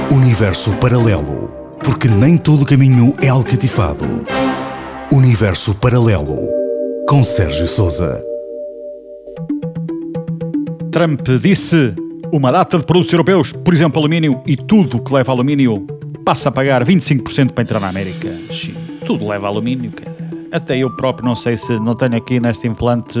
Universo paralelo, porque nem todo caminho é alcatifado. Universo paralelo, com Sérgio Sousa. Trump disse: uma data de produtos europeus, por exemplo alumínio, e tudo que leva alumínio passa a pagar 25% para entrar na América. Sim, tudo leva alumínio. Até eu próprio não sei se não tenho aqui neste implante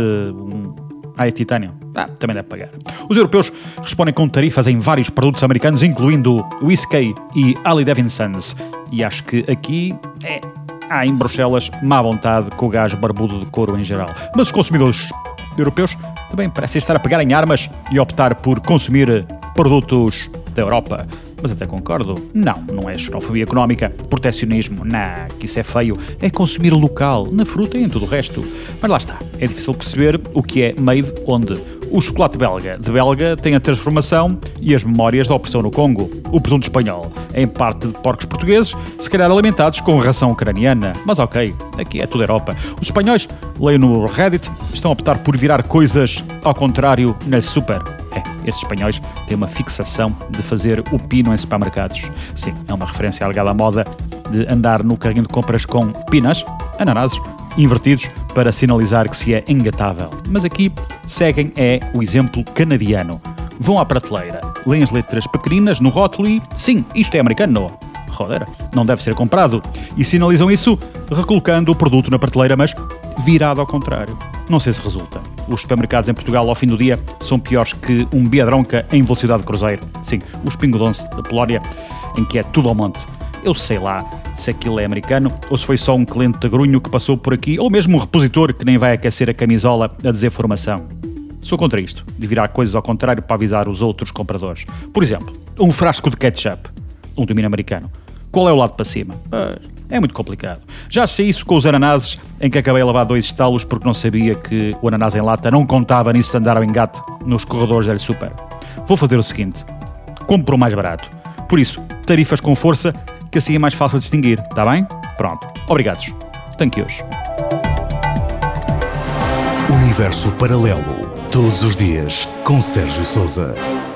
é titânio. Também deve pagar. Os europeus respondem com tarifas em vários produtos americanos, incluindo whisky e Harley Davidsons. E acho que aqui há em Bruxelas má vontade com o gajo barbudo de couro em geral. Mas os consumidores europeus também parecem estar a pegar em armas e optar por consumir produtos da Europa. Mas até concordo, não é xenofobia económica, proteccionismo, que isso é feio, é consumir local, na fruta e em tudo o resto. Mas lá está, é difícil perceber o que é made onde. O chocolate belga de Belga tem a transformação e as memórias da opressão no Congo. O presunto espanhol é em parte de porcos portugueses, se calhar alimentados com ração ucraniana. Mas ok, aqui é tudo Europa. Os espanhóis, leio no Reddit, estão a optar por virar coisas ao contrário na super. Estes espanhóis têm uma fixação de fazer o pino em supermercados. Sim, é uma referência alegada à moda de andar no carrinho de compras com pinas, ananases, invertidos para sinalizar que se é engatável. Mas aqui seguem o exemplo canadiano. Vão à prateleira, leem as letras pequeninas no rótulo e, sim, isto é americano. Joder, não deve ser comprado. E sinalizam isso recolocando o produto na prateleira, mas virado ao contrário. Não sei se resulta. Os supermercados em Portugal, ao fim do dia, são piores que um biadronca em velocidade de cruzeiro. Sim, os Pingo Doce da Polónia, em que é tudo ao monte. Eu sei lá se aquilo é americano ou se foi só um cliente tagrunho que passou por aqui, ou mesmo um repositor que nem vai aquecer a camisola a dizer formação. Sou contra isto, de virar coisas ao contrário para avisar os outros compradores. Por exemplo, um frasco de ketchup, um domínio americano. Qual é o lado para cima? É muito complicado. Já sei isso com os ananases, em que acabei a lavar 2 estalos porque não sabia que o ananás em lata não contava nisso de andar ao engate nos corredores da Super. Vou fazer o seguinte: compro o mais barato. Por isso, tarifas com força, que assim é mais fácil de distinguir, está bem? Pronto. Obrigados. Thank yous. Universo paralelo, todos os dias, com Sérgio Sousa.